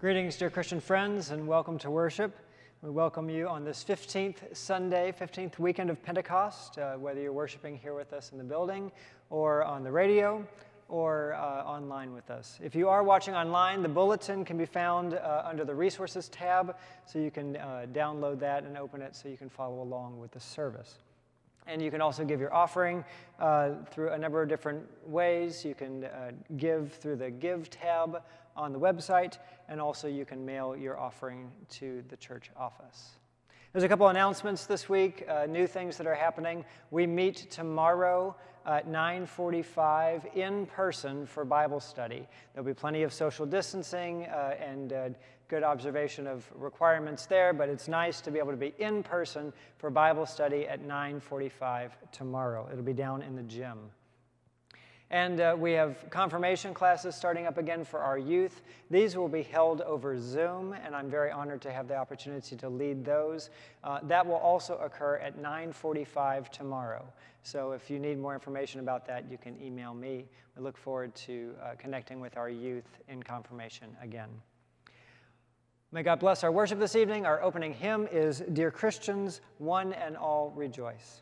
Greetings, dear Christian friends, and welcome to worship. We welcome you on this 15th Sunday, 15th weekend of Pentecost, whether you're worshiping here with us in the building or on the radio or online with us. If you are watching online, the bulletin can be found under the Resources tab, so you can download that and open it so you can follow along with the service. And you can also give your offering through a number of different ways. You can give through the Give tab on the website, and also you can mail your offering to the church office. There's a couple announcements this week, new things that are happening. We meet tomorrow at 9:45 in person for Bible study. There'll be plenty of social distancing and good observation of requirements there, but it's nice to be able to be in person for Bible study at 9:45 tomorrow. It'll be down in the gym. And we have confirmation classes starting up again for our youth. These will be held over Zoom, and I'm very honored to have the opportunity to lead those. That will also occur at 9:45 tomorrow. So if you need more information about that, you can email me. We look forward to connecting with our youth in confirmation again. May God bless our worship this evening. Our opening hymn is Dear Christians, One and All Rejoice.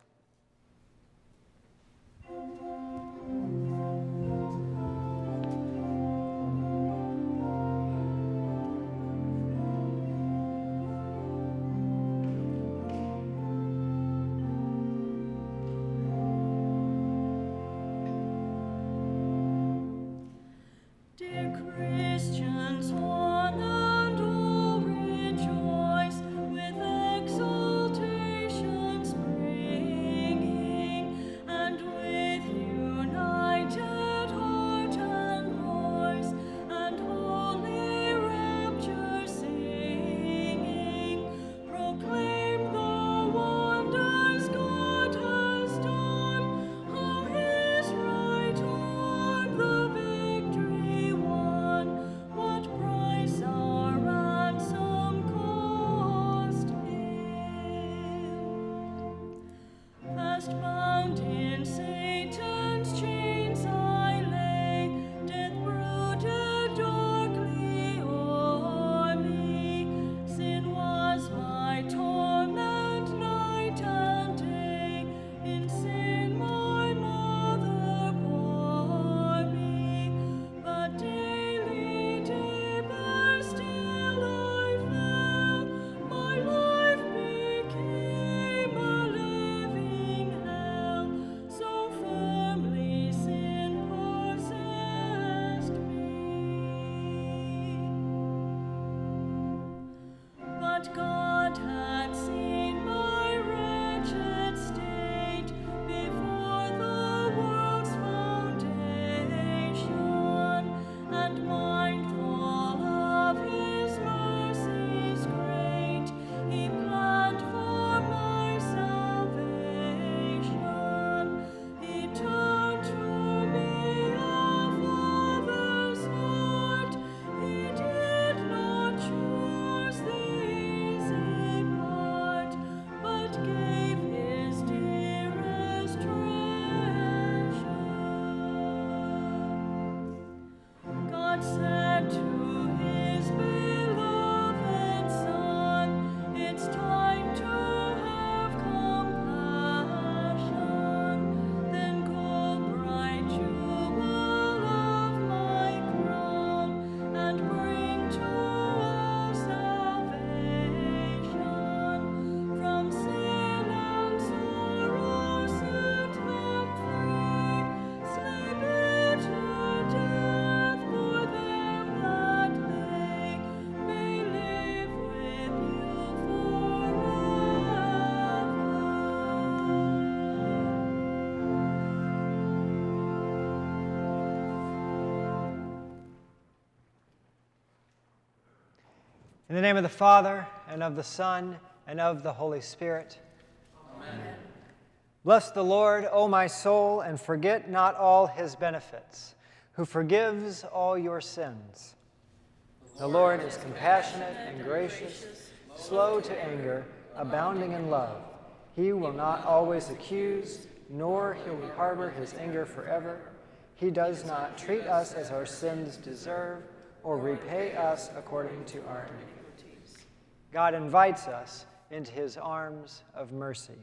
In the name of the Father, and of the Son, and of the Holy Spirit. Amen. Bless the Lord, O my soul, and forget not all his benefits, who forgives all your sins. The Lord is compassionate and gracious, slow to anger, abounding in love. He will not always accuse, nor will he harbor his anger forever. He does not treat us as our sins deserve, or repay us according to our iniquities. God invites us into his arms of mercy.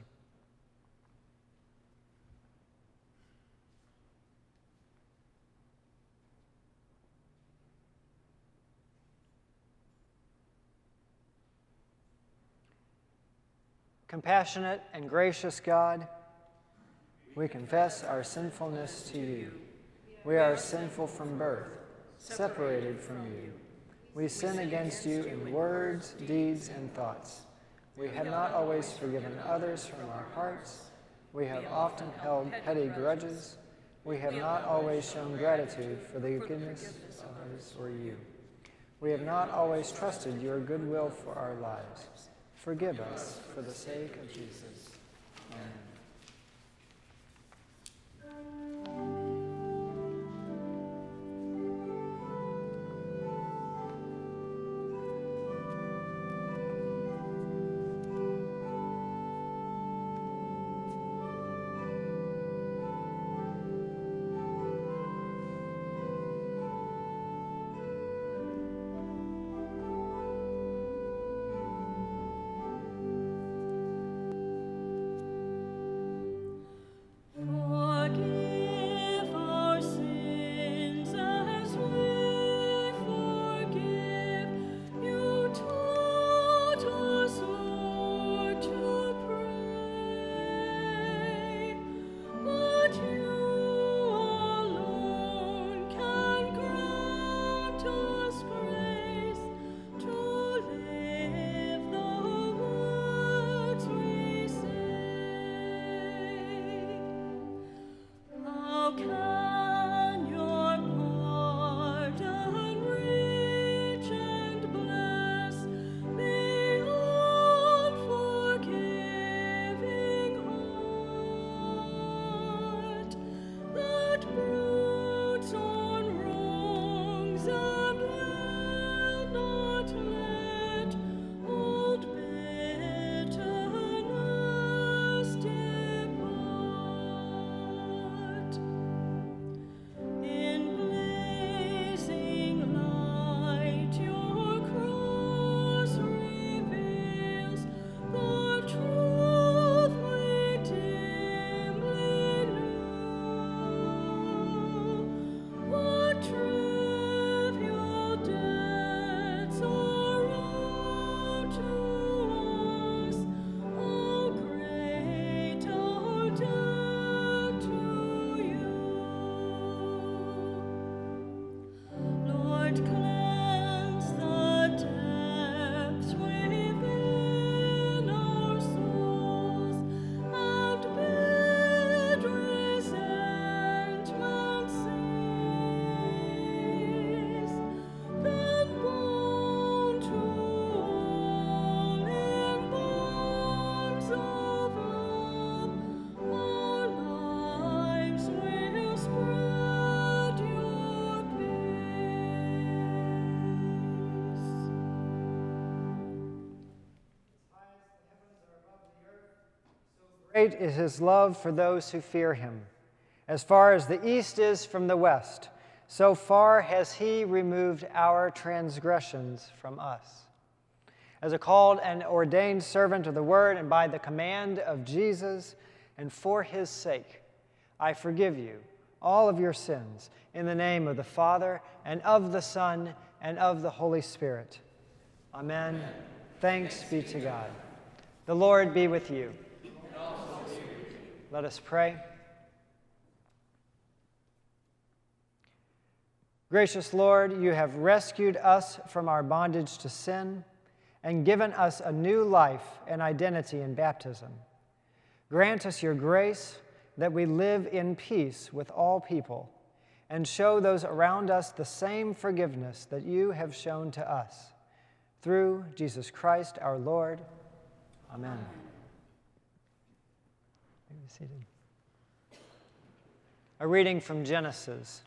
Compassionate and gracious God, we confess our sinfulness to you. We are sinful from birth, separated from you. We sin against you in words, deeds, and thoughts. We have not always forgiven others from our hearts. We have often held petty grudges. We have not always shown gratitude for the goodness of others or you. We have not always trusted your goodwill for our lives. Forgive us for the sake of Jesus. Amen. Great is his love for those who fear him. As far as the east is from the west, so far has he removed our transgressions from us. As a called and ordained servant of the word, and by the command of Jesus, and for his sake, I forgive you all of your sins in the name of the Father, and of the Son, and of the Holy Spirit. Amen. Thanks be to God. The Lord be with you. Let us pray. Gracious Lord, you have rescued us from our bondage to sin and given us a new life and identity in baptism. Grant us your grace that we live in peace with all people and show those around us the same forgiveness that you have shown to us. Through Jesus Christ our Lord. Amen. Be seated. A reading from Genesis.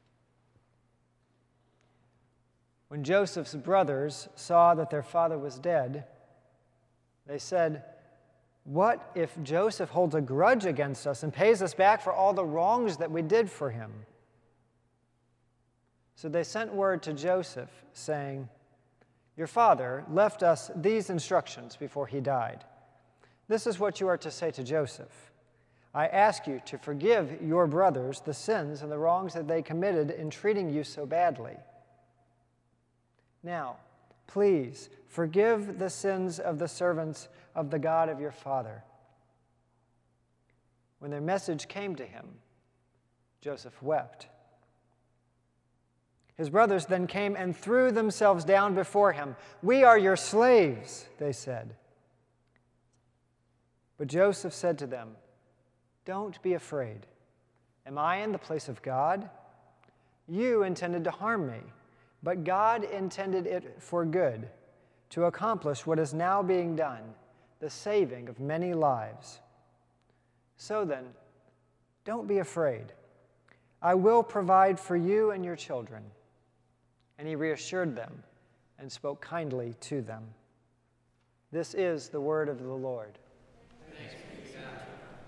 When Joseph's brothers saw that their father was dead, they said, "What if Joseph holds a grudge against us and pays us back for all the wrongs that we did for him?" So they sent word to Joseph, saying, "Your father left us these instructions before he died. This is what you are to say to Joseph. I ask you to forgive your brothers the sins and the wrongs that they committed in treating you so badly. Now, please forgive the sins of the servants of the God of your father." When their message came to him, Joseph wept. His brothers then came and threw themselves down before him. "We are your slaves," they said. But Joseph said to them, "Don't be afraid. Am I in the place of God? You intended to harm me, but God intended it for good, to accomplish what is now being done, the saving of many lives. So then, don't be afraid. I will provide for you and your children." And he reassured them and spoke kindly to them. This is the word of the Lord. Thanks be to God.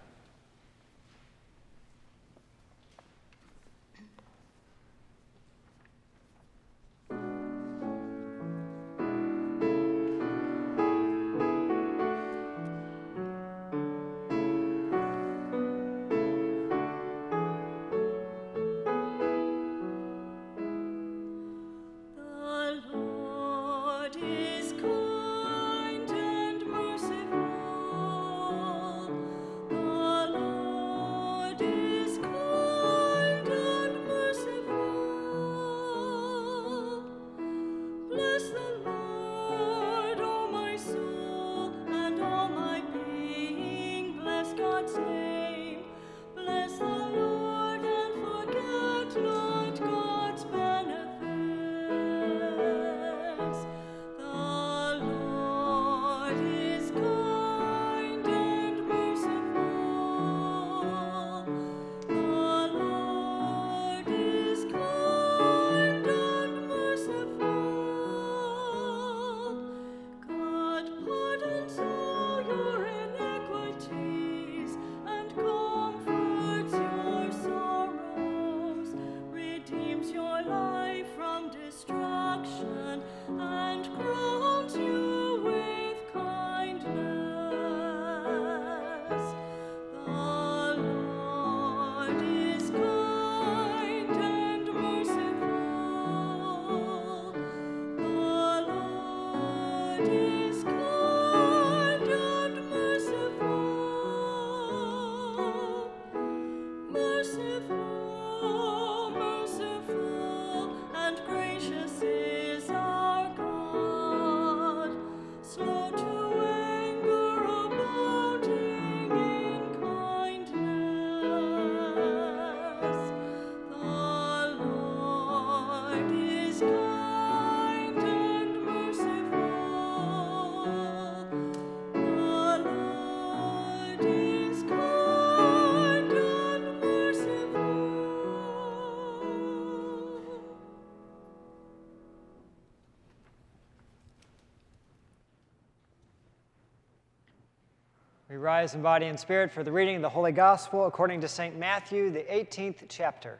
We rise in body and spirit for the reading of the Holy Gospel according to St. Matthew, the 18th chapter.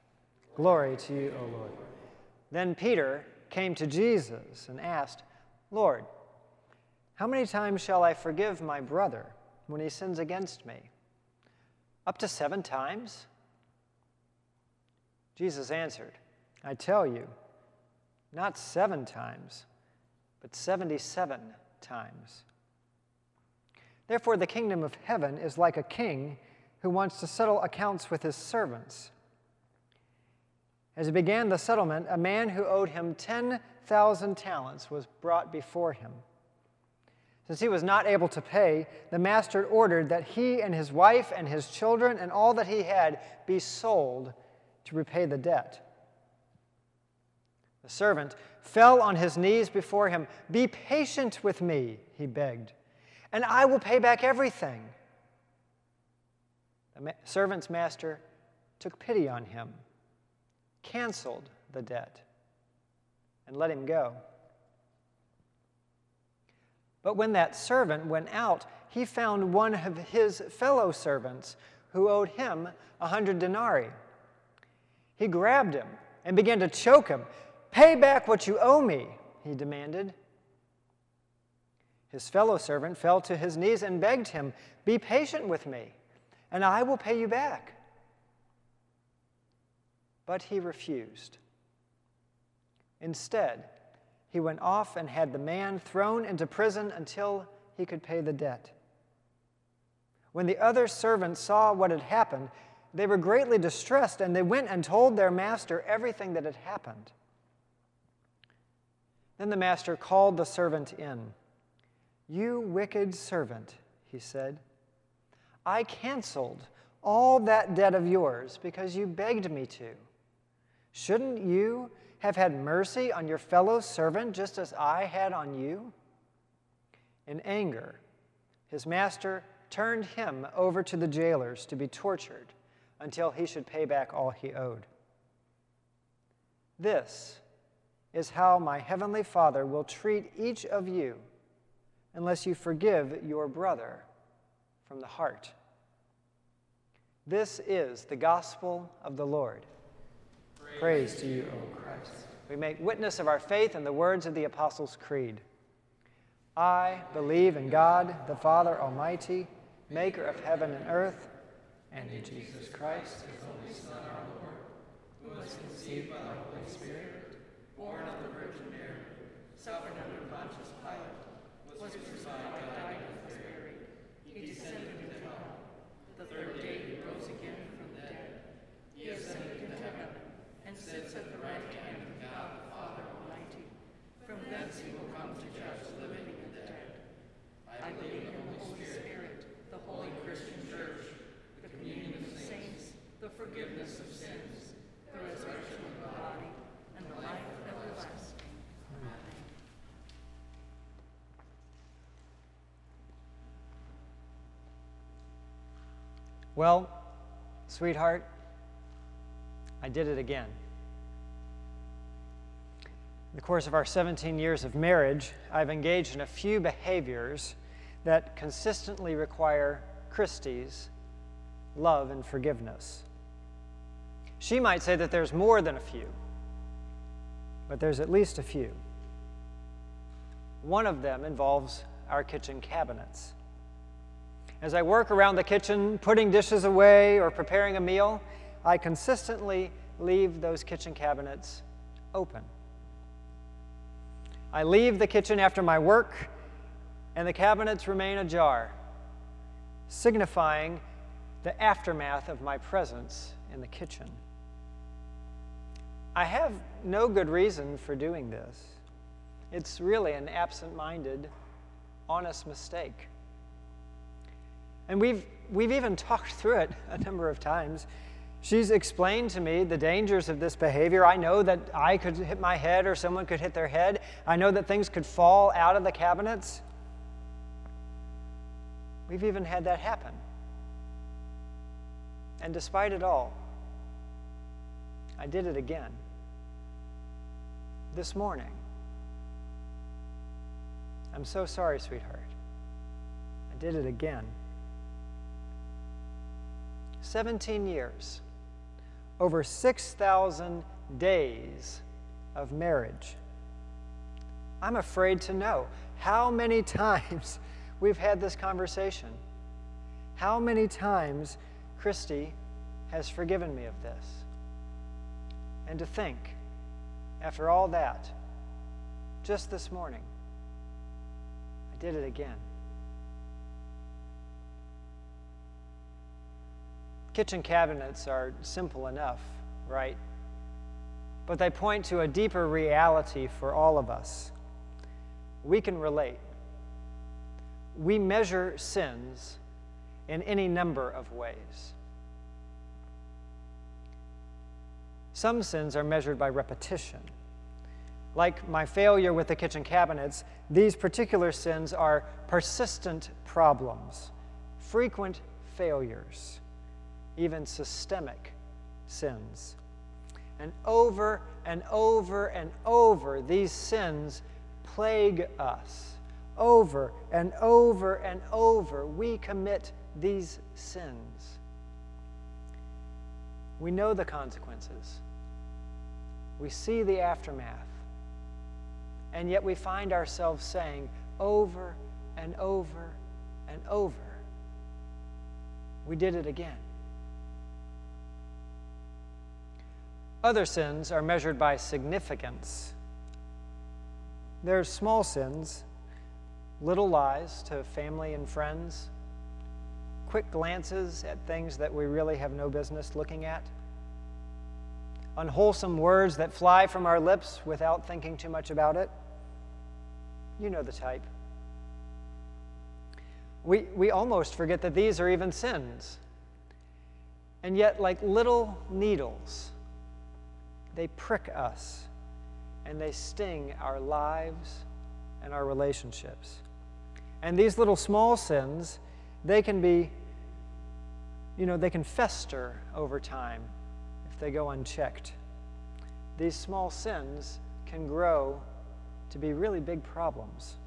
Glory to you, O Lord. Then Peter came to Jesus and asked, "Lord, how many times shall I forgive my brother when he sins against me? Up to 7 times?" Jesus answered, "I tell you, not 7 times, but 77 times. Therefore, the kingdom of heaven is like a king who wants to settle accounts with his servants. As he began the settlement, a man who owed him 10,000 talents was brought before him. Since he was not able to pay, the master ordered that he and his wife and his children and all that he had be sold to repay the debt. The servant fell on his knees before him. "Be patient with me," he begged, "and I will pay back everything." The servant's master took pity on him, canceled the debt, and let him go. But when that servant went out, he found one of his fellow servants who owed him 100 denarii. He grabbed him and began to choke him. "Pay back what you owe me," he demanded. His fellow servant fell to his knees and begged him, "Be patient with me, and I will pay you back." But he refused. Instead, he went off and had the man thrown into prison until he could pay the debt. When the other servants saw what had happened, they were greatly distressed, and they went and told their master everything that had happened. Then the master called the servant in. "You wicked servant," he said, "I canceled all that debt of yours because you begged me to. Shouldn't you have had mercy on your fellow servant just as I had on you?" In anger, his master turned him over to the jailers to be tortured until he should pay back all he owed. This is how my heavenly Father will treat each of you unless you forgive your brother from the heart. This is the gospel of the Lord. Praise to you, O Christ. We make witness of our faith in the words of the Apostles' Creed. I believe in God, the Father Almighty, maker of heaven and earth, and in Jesus Christ, his only Son, our Lord, who was conceived by the Holy Spirit, born of the Virgin Mary, suffered under Pontius Pilate, was crucified, died, and was buried. He descended into hell. The third day he rose again from the dead. He ascended into heaven and sits at the right hand of God the Father Almighty. From thence he will come to judge the living and the dead. I believe in the Holy Spirit, the holy Christian Church, the communion of the saints, the forgiveness of sins, the resurrection of the body, and the life everlasting. Amen. Well, sweetheart, I did it again. In the course of our 17 years of marriage, I've engaged in a few behaviors that consistently require Christy's love and forgiveness. She might say that there's more than a few, but there's at least a few. One of them involves our kitchen cabinets. As I work around the kitchen, putting dishes away or preparing a meal, I consistently leave those kitchen cabinets open. I leave the kitchen after my work, and the cabinets remain ajar, signifying the aftermath of my presence in the kitchen. I have no good reason for doing this. It's really an absent-minded, honest mistake. And we've even talked through it a number of times. She's explained to me the dangers of this behavior. I know that I could hit my head or someone could hit their head. I know that things could fall out of the cabinets. We've even had that happen. And despite it all, I did it again. This morning. I'm so sorry, sweetheart. I did it again. 17 years, over 6,000 days of marriage. I'm afraid to know how many times we've had this conversation. How many times Christy has forgiven me of this. And to think, after all that, just this morning, I did it again. Kitchen cabinets are simple enough, right? But they point to a deeper reality for all of us. We can relate. We measure sins in any number of ways. Some sins are measured by repetition. Like my failure with the kitchen cabinets, these particular sins are persistent problems, frequent failures, even systemic sins. And over, these sins plague us. Over and over, we commit these sins. We know the consequences. We see the aftermath. And yet we find ourselves saying over and over and over, we did it again. Other sins are measured by significance. There's small sins, little lies to family and friends, quick glances at things that we really have no business looking at, unwholesome words that fly from our lips without thinking too much about it. You know the type. We almost forget that these are even sins. And yet, like little needles, they prick us and they sting our lives and our relationships. And these little small sins, they can be, they can fester over time if they go unchecked. These small sins can grow to be really big problems.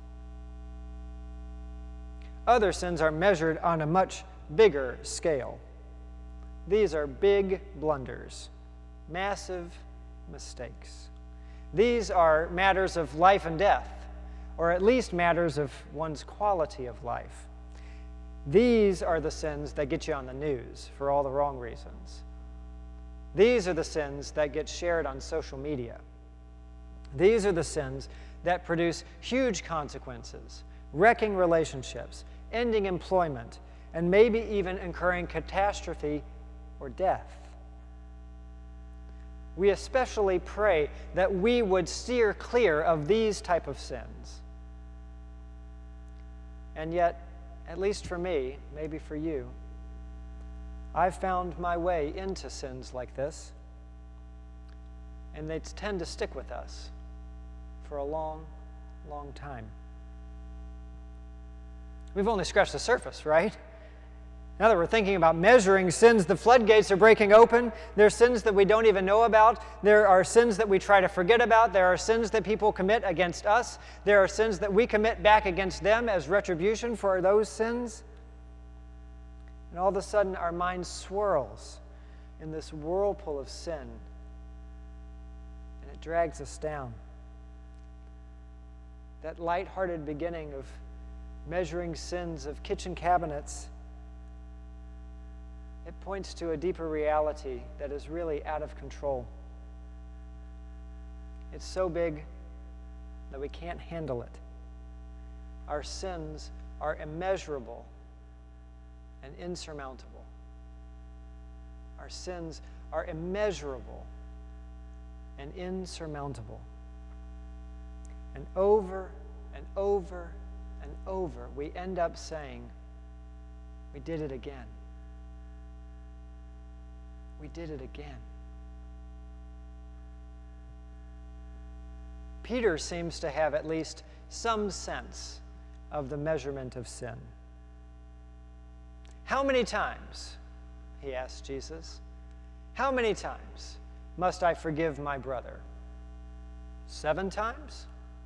Other sins are measured on a much bigger scale. These are big blunders, massive mistakes. These are matters of life and death, or at least matters of one's quality of life. These are the sins that get you on the news for all the wrong reasons. These are the sins that get shared on social media. These are the sins that produce huge consequences, wrecking relationships, ending employment, and maybe even incurring catastrophe or death. We especially pray that we would steer clear of these type of sins. And yet, at least for me, maybe for you, I've found my way into sins like this, and they tend to stick with us for a long, long time. We've only scratched the surface, right? Now that we're thinking about measuring sins, the floodgates are breaking open. There are sins that we don't even know about. There are sins that we try to forget about. There are sins that people commit against us. There are sins that we commit back against them as retribution for those sins. And all of a sudden, our mind swirls in this whirlpool of sin, and it drags us down. That light-hearted beginning of measuring sins of kitchen cabinets, it points to a deeper reality that is really out of control. It's so big that we can't handle it. Our sins are immeasurable and insurmountable. Our sins are immeasurable and insurmountable. And over and over and over, we end up saying, we did it again. We did it again. Peter seems to have at least some sense of the measurement of sin. How many times, he asked Jesus, how many times must I forgive my brother? 7 times?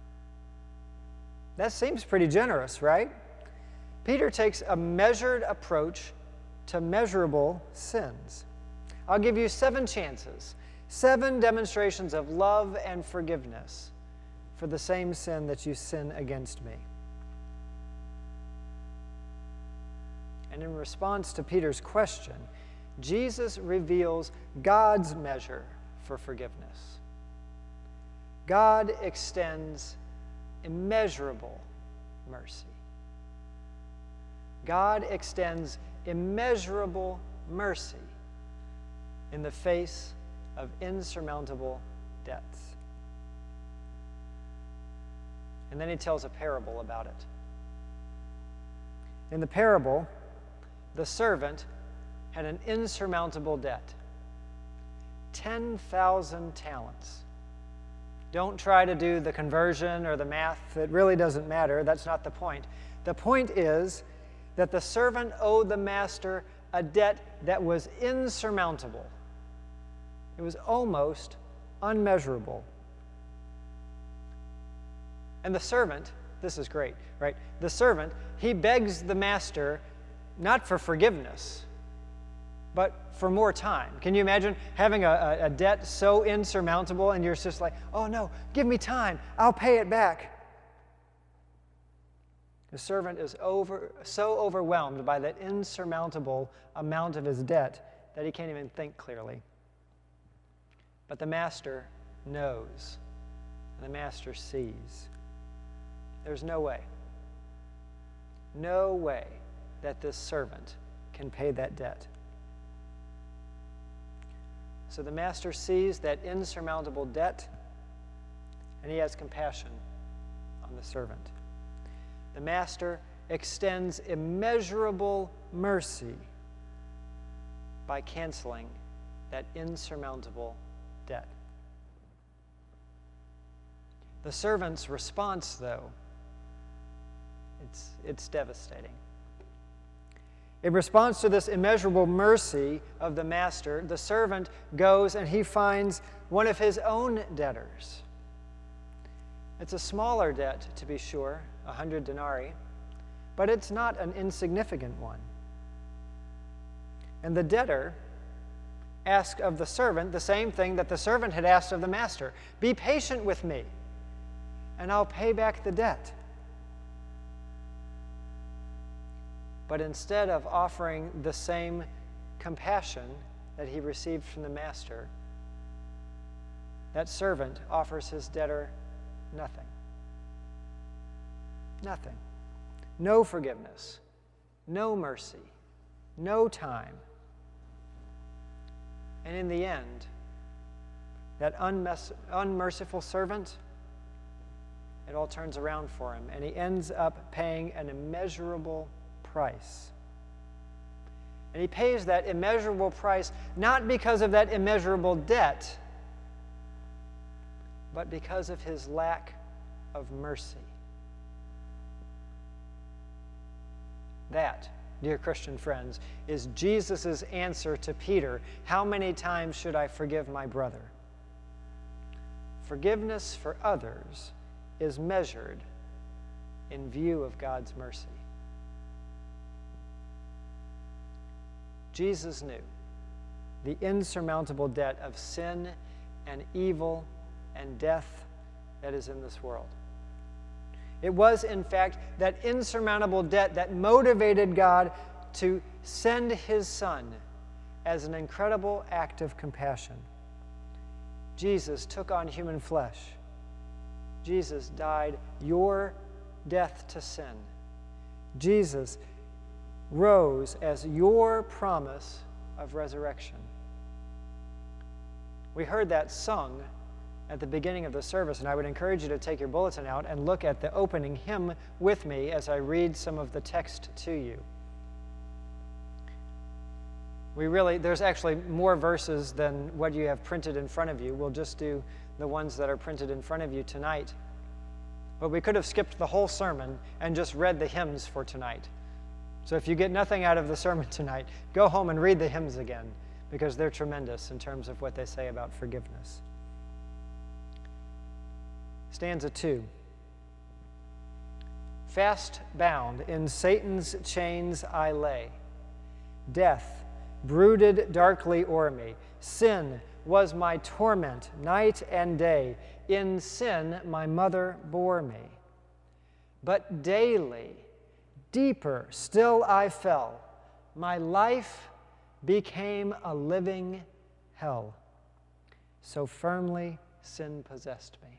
That seems pretty generous, right? Peter takes a measured approach to measurable sins. I'll give you 7 chances, 7 demonstrations of love and forgiveness for the same sin that you sin against me. And in response to Peter's question, Jesus reveals God's measure for forgiveness. God extends immeasurable mercy. God extends immeasurable mercy in the face of insurmountable debts. And then he tells a parable about it. In the parable, the servant had an insurmountable debt, 10,000 talents. Don't try to do the conversion or the math. It really doesn't matter. That's not the point. The point is that the servant owed the master a debt that was insurmountable. It was almost unmeasurable. And the servant, this is great, right? The servant, he begs the master not for forgiveness, but for more time. Can you imagine having a debt so insurmountable and you're just like, oh no, give me time, I'll pay it back. The servant is so overwhelmed by that insurmountable amount of his debt that he can't even think clearly. But the master knows, and the master sees. There's no way that this servant can pay that debt. So the master sees that insurmountable debt, and he has compassion on the servant. The master extends immeasurable mercy by canceling that insurmountable debt. The servant's response, though, it's devastating. In response to this immeasurable mercy of the master, the servant goes and he finds one of his own debtors. It's a smaller debt, to be sure, 100 denarii, but it's not an insignificant one. And the debtor asked of the servant the same thing that the servant had asked of the master. Be patient with me, and I'll pay back the debt. But instead of offering the same compassion that he received from the master, that servant offers his debtor nothing. Nothing. No forgiveness, no mercy, no time. And in the end, that unmerciful servant, it all turns around for him, and he ends up paying an immeasurable price. And he pays that immeasurable price not because of that immeasurable debt, but because of his lack of mercy. That, dear Christian friends, is Jesus' answer to Peter. How many times should I forgive my brother? Forgiveness for others is measured in view of God's mercy. Jesus knew the insurmountable debt of sin and evil and death that is in this world. It was, in fact, that insurmountable debt that motivated God to send his Son as an incredible act of compassion. Jesus took on human flesh. Jesus died your death to sin. Jesus rose as your promise of resurrection. We heard that sung at the beginning of the service, and I would encourage you to take your bulletin out and look at the opening hymn with me as I read some of the text to you. There's actually more verses than what you have printed in front of you. We'll just do the ones that are printed in front of you tonight. But we could have skipped the whole sermon and just read the hymns for tonight. So if you get nothing out of the sermon tonight, go home and read the hymns again, because they're tremendous in terms of what they say about forgiveness. Stanza 2. Fast bound in Satan's chains I lay. Death brooded darkly o'er me. Sin was my torment night and day. In sin my mother bore me. But daily, deeper still I fell. My life became a living hell. So firmly sin possessed me.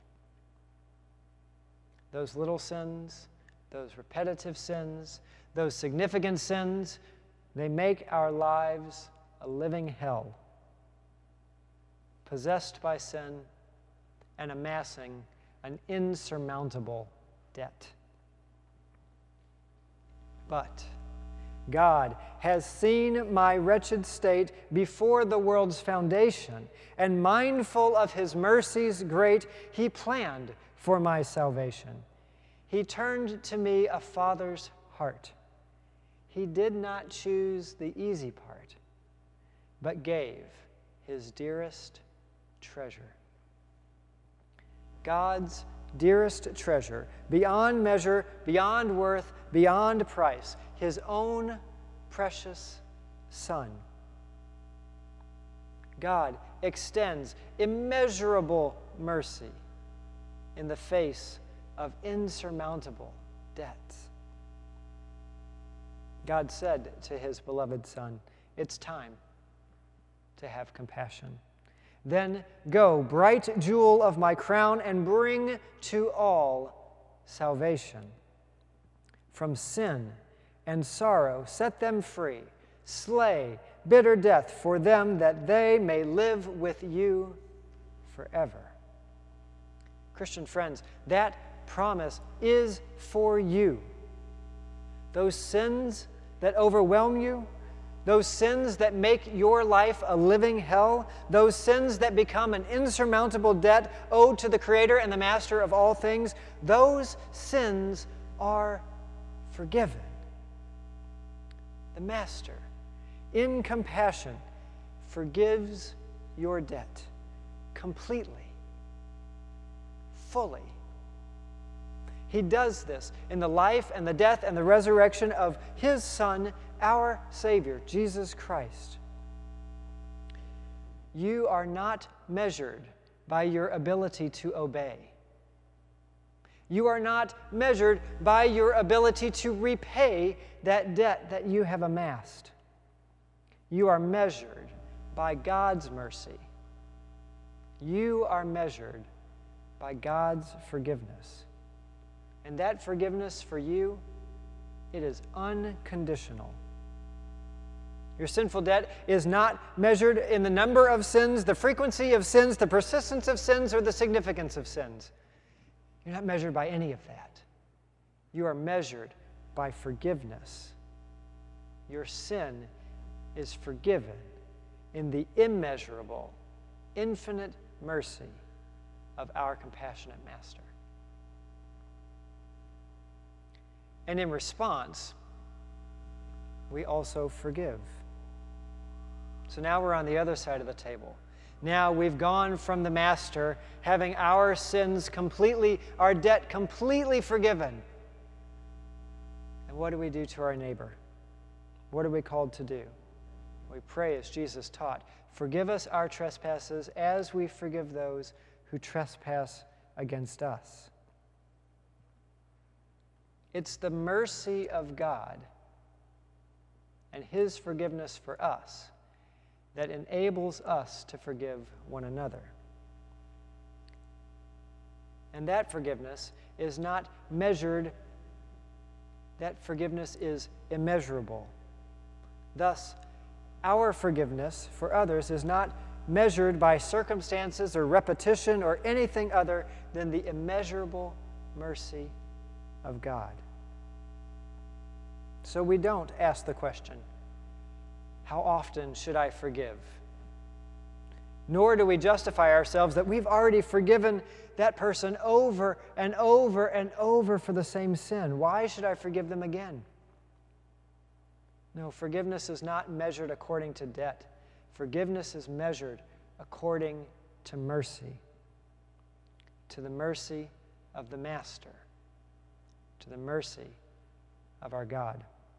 Those little sins, those repetitive sins, those significant sins, they make our lives a living hell. Possessed by sin and amassing an insurmountable debt. But God has seen my wretched state before the world's foundation, and mindful of his mercies great, he planned for my salvation. He turned to me a father's heart. He did not choose the easy part, but gave his dearest treasure. God's dearest treasure, beyond measure, beyond worth, beyond price, his own precious Son. God extends immeasurable mercy in the face of insurmountable debts. God said to his beloved Son, "It's time to have compassion. Then go, bright jewel of my crown, and bring to all salvation. From sin and sorrow set them free. Slay bitter death for them, that they may live with you forever." Christian friends, that promise is for you. Those sins that overwhelm you, those sins that make your life a living hell, those sins that become an insurmountable debt owed to the Creator and the Master of all things, those sins are forgiven. The Master, in compassion, forgives your debt completely, fully. He does this in the life and the death and the resurrection of his Son, our Savior, Jesus Christ. You are not measured by your ability to obey. You are not measured by your ability to repay that debt that you have amassed. You are measured by God's mercy. You are measured by God's forgiveness. And that forgiveness for you, it is unconditional. Your sinful debt is not measured in the number of sins, the frequency of sins, the persistence of sins, or the significance of sins. You're not measured by any of that. You are measured by forgiveness. Your sin is forgiven in the immeasurable, infinite mercy of our compassionate Master. And in response, we also forgive. So now we're on the other side of the table. Now we've gone from the Master having our sins completely, our debt completely forgiven. And what do we do to our neighbor? What are we called to do? We pray as Jesus taught, "Forgive us our trespasses as we forgive those who trespass against us." It's the mercy of God and his forgiveness for us that enables us to forgive one another. And that forgiveness is not measured, that forgiveness is immeasurable. Thus, our forgiveness for others is not measured by circumstances or repetition or anything other than the immeasurable mercy of God. So we don't ask the question, how often should I forgive? Nor do we justify ourselves that we've already forgiven that person over and over and over for the same sin. Why should I forgive them again? No, forgiveness is not measured according to debt. Forgiveness is measured according to mercy, to the mercy of the Master, to the mercy of our God.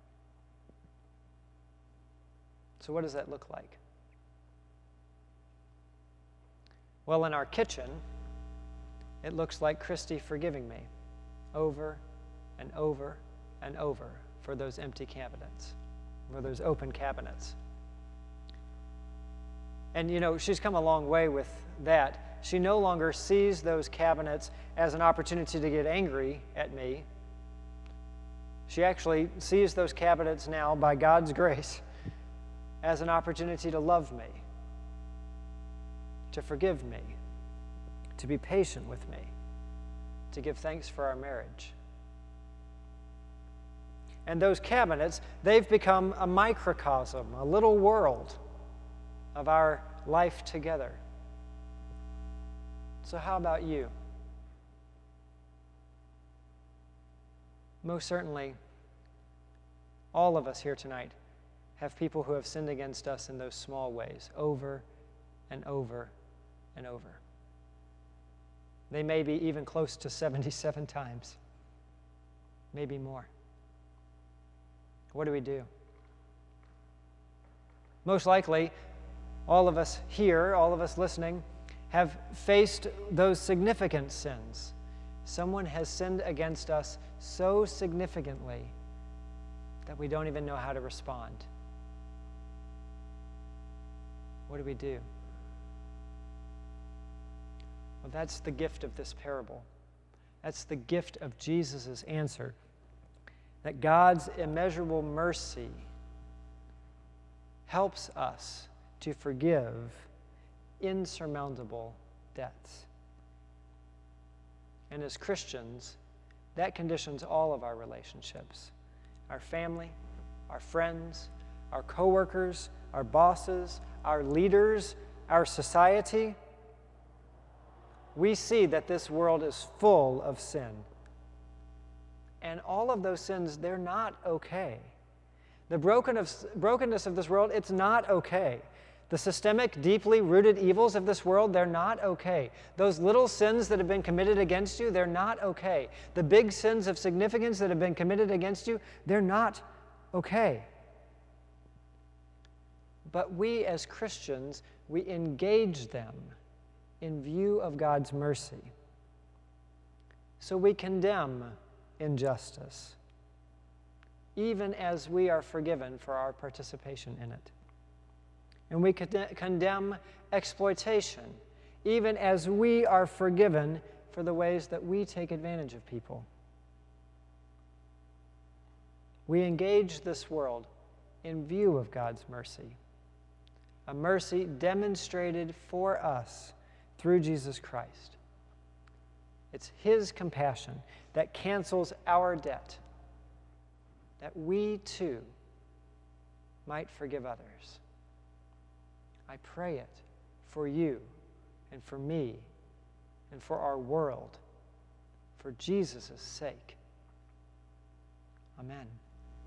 So what does that look like? Well, in our kitchen, it looks like Christy forgiving me over and over and over for those empty cabinets, for those open cabinets. And you know, she's come a long way with that. She no longer sees those cabinets as an opportunity to get angry at me. She actually sees those cabinets now, by God's grace, as an opportunity to love me, to forgive me, to be patient with me, to give thanks for our marriage. And those cabinets, they've become a microcosm, a little world of our life together. So how about you? Most certainly, all of us here tonight have people who have sinned against us in those small ways, over and over and over. They may be even close to 77 times, maybe more. What do we do? Most likely, All of us here, all of us listening, have faced those significant sins. Someone has sinned against us so significantly that we don't even know how to respond. What do we do? Well, that's the gift of this parable. That's the gift of Jesus' answer. That God's immeasurable mercy helps us to forgive insurmountable debts. And as Christians, that conditions all of our relationships. Our family, our friends, our coworkers, our bosses, our leaders, our society. We see that this world is full of sin. And all of those sins, they're not okay. The brokenness of this world, it's not okay. The systemic, deeply rooted evils of this world, they're not okay. Those little sins that have been committed against you, they're not okay. The big sins of significance that have been committed against you, they're not okay. But we as Christians, we engage them in view of God's mercy. So we condemn injustice, even as we are forgiven for our participation in it. And we condemn exploitation, even as we are forgiven for the ways that we take advantage of people. We engage this world in view of God's mercy, a mercy demonstrated for us through Jesus Christ. It's His compassion that cancels our debt, that we too might forgive others. I pray it for you and for me and for our world, for Jesus' sake. Amen.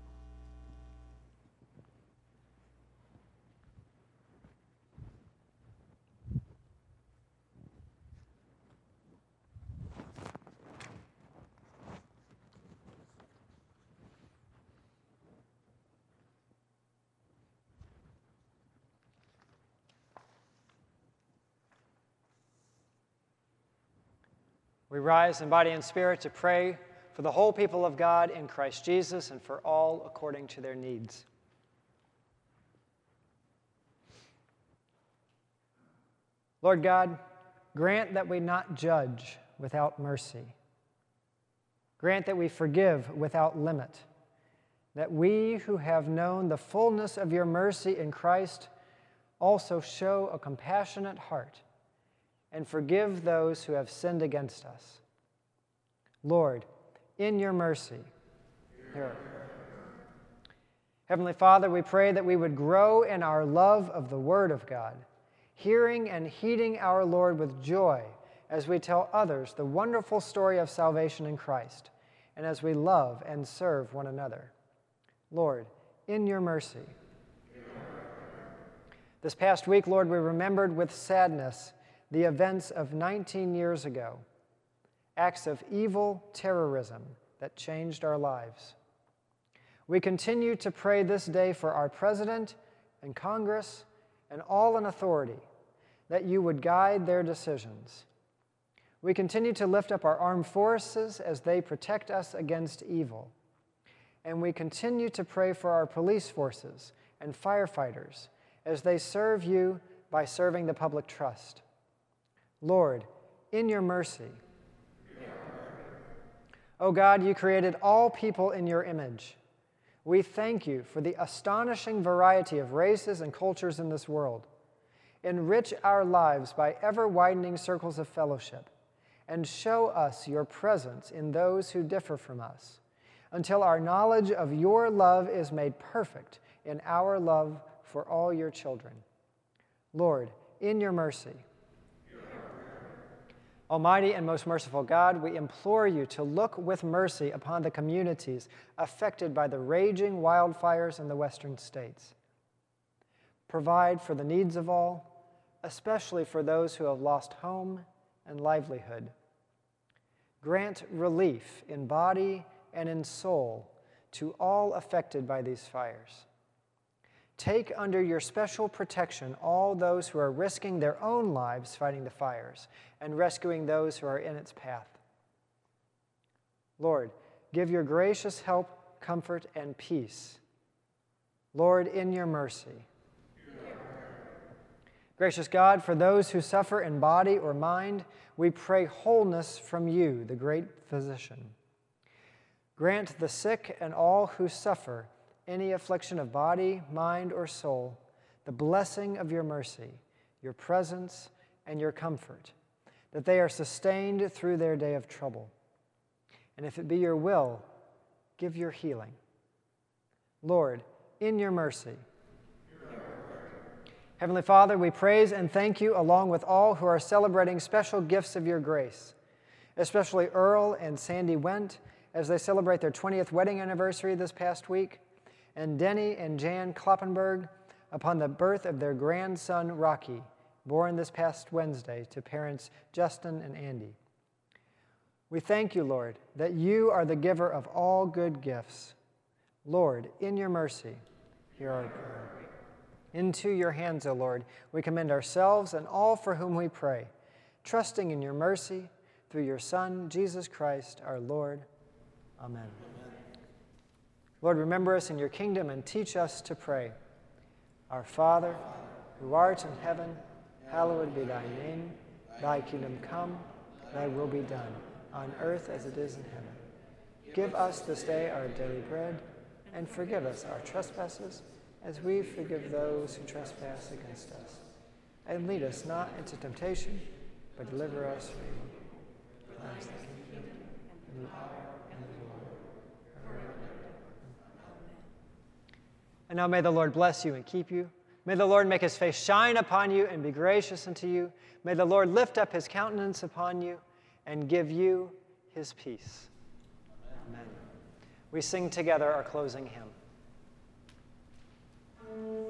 We rise in body and spirit to pray for the whole people of God in Christ Jesus and for all according to their needs. Lord God, grant that we not judge without mercy. Grant that we forgive without limit. That we who have known the fullness of your mercy in Christ also show a compassionate heart and forgive those who have sinned against us. Lord, in your mercy, hear. Heavenly Father, we pray that we would grow in our love of the Word of God, hearing and heeding our Lord with joy as we tell others the wonderful story of salvation in Christ, and as we love and serve one another. Lord, in your mercy. This past week, Lord, we remembered with sadness the events of 19 years ago, acts of evil terrorism that changed our lives. We continue to pray this day for our President and Congress and all in authority, that you would guide their decisions. We continue to lift up our armed forces as they protect us against evil. And we continue to pray for our police forces and firefighters as they serve you by serving the public trust. Lord, in your mercy. O God, you created all people in your image. We thank you for the astonishing variety of races and cultures in this world. Enrich our lives by ever-widening circles of fellowship, and show us your presence in those who differ from us, until our knowledge of your love is made perfect in our love for all your children. Lord, in your mercy. Almighty and most merciful God, we implore you to look with mercy upon the communities affected by the raging wildfires in the western states. Provide for the needs of all, especially for those who have lost home and livelihood. Grant relief in body and in soul to all affected by these fires. Take under your special protection all those who are risking their own lives fighting the fires and rescuing those who are in its path. Lord, give your gracious help, comfort, and peace. Lord, in your mercy. Gracious God, for those who suffer in body or mind, we pray wholeness from you, the great physician. Grant the sick and all who suffer any affliction of body, mind, or soul, the blessing of your mercy, your presence, and your comfort, that they are sustained through their day of trouble. And if it be your will, give your healing. Lord, in your mercy. Heavenly Father, we praise and thank you along with all who are celebrating special gifts of your grace, especially Earl and Sandy Wendt as they celebrate their 20th wedding anniversary this past week, and Denny and Jan Kloppenberg upon the birth of their grandson, Rocky, born this past Wednesday to parents Justin and Andy. We thank you, Lord, that you are the giver of all good gifts. Lord, in your mercy, hear our prayer. Into your hands, O Lord, we commend ourselves and all for whom we pray, trusting in your mercy through your Son, Jesus Christ, our Lord. Amen. Lord, remember us in your kingdom and teach us to pray. Our Father, who art in heaven, hallowed be thy name. Thy kingdom come, thy will be done, on earth as it is in heaven. Give us this day our daily bread, and forgive us our trespasses, as we forgive those who trespass against us. And lead us not into temptation, but deliver us from evil. Thine is the kingdom, and the power, and the glory. And now may the Lord bless you and keep you. May the Lord make his face shine upon you and be gracious unto you. May the Lord lift up his countenance upon you and give you his peace. Amen. We sing together our closing hymn.